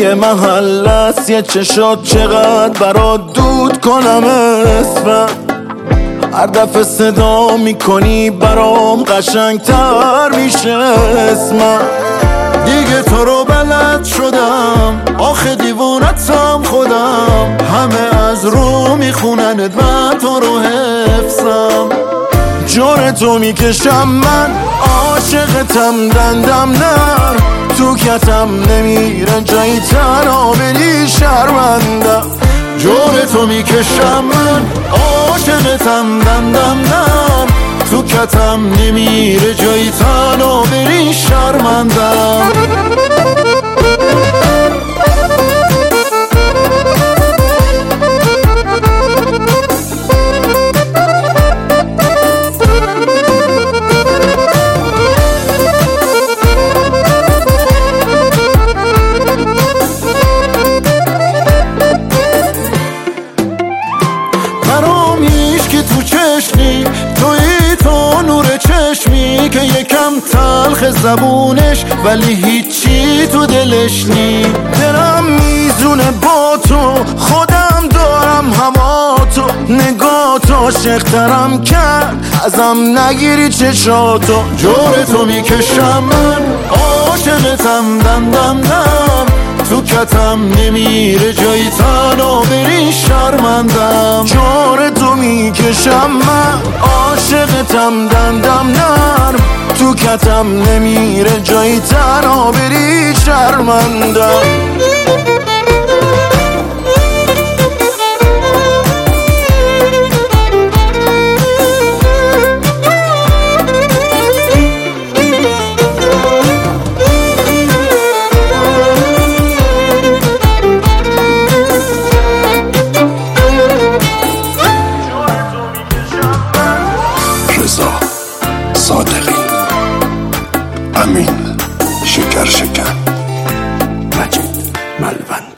یه محل است، یه چشات چقدر برات دود کنم اسمم. هر دفعه صدا میکنی برام قشنگتر میشه اسمم. دیگه تو رو بلد شدم، آخه دیوونتم خودم. همه از رو میخونند من تو رو حفظم. جور تو میکشم من، عاشقتم دندم نر. تو کتم نمیره جایی تنها بری شرمندم. جور تو میکشم من، عاشقتم دندم نر. تو کتم نمیره جایی تنها بری شرمندم. تو چشمی توی تو نور چشمی که یکم تلخ زبونش ولی هیچی تو دلش نی. دلم میزونه با تو، خودم دارم هوا تو. نگاه تو عاشق‌ترم کرد، ازم نگیری چشاتو. جور تو میکشم من، عاشقتم دندم نم. تو کتم نمیره جایی تنها بری شرمندم. جور تو میکشم من، عاشقتم دندم نرم. تو کتم نمیره جایی تنها بری شرمندم. صادقی، امین، شکر مجید ملوند.